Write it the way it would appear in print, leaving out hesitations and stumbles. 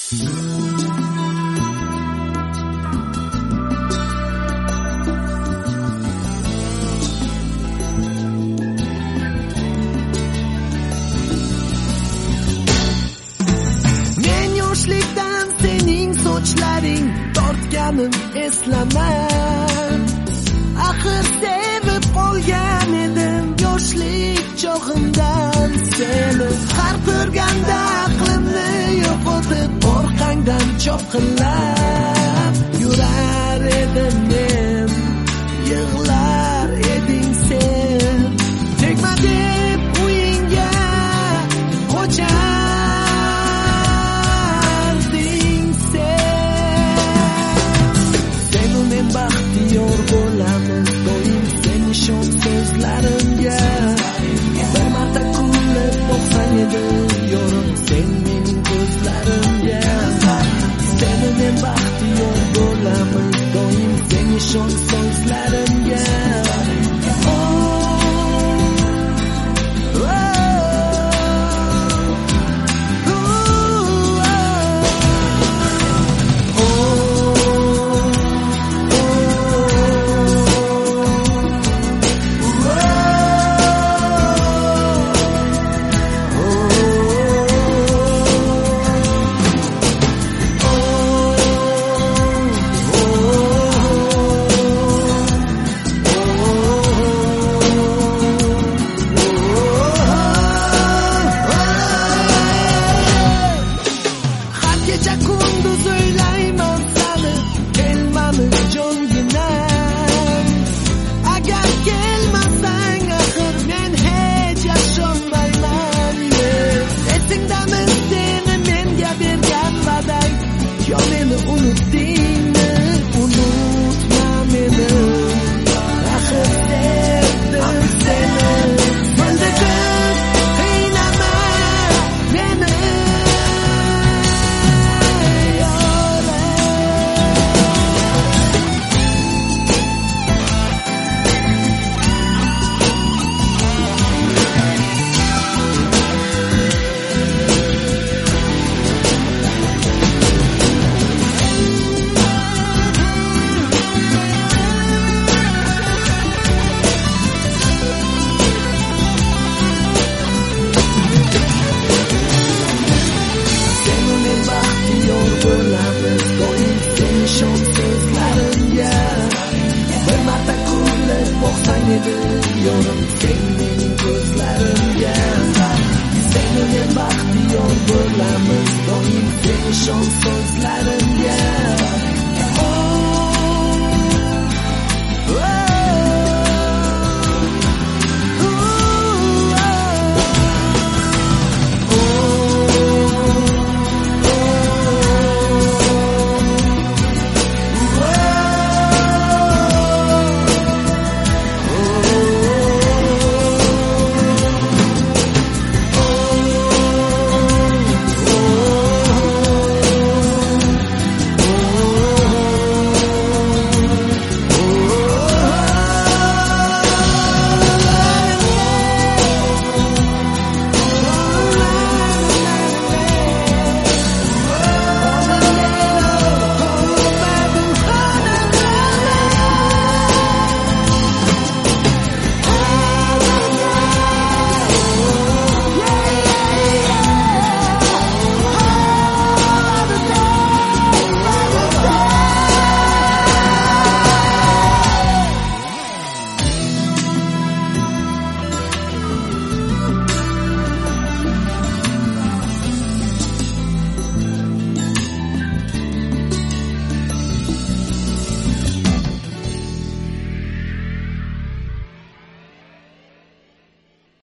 Sochlaring tortganim eslaman, axir sevib qolgan edim yoshlik chog'imdan seni. Har ko'rganda aqlimni yo'qotib orqangdan chopqillab yurar edim men, yig'lar eding sen. Tegma deb uyingga qo'char baxtiyor bo'lamiz doim sen ishon so'zlarimga. Bir marta kulib boqsang edi yorim sen mening ko'zlarimga. Seni men baxtiyor bo'lamiz doim sen ishon so'zlarimga. Yorim sen mening ko'zlarimga. Seni men baxtiyor bo'lamiz doim sen ishon so'zlarimga.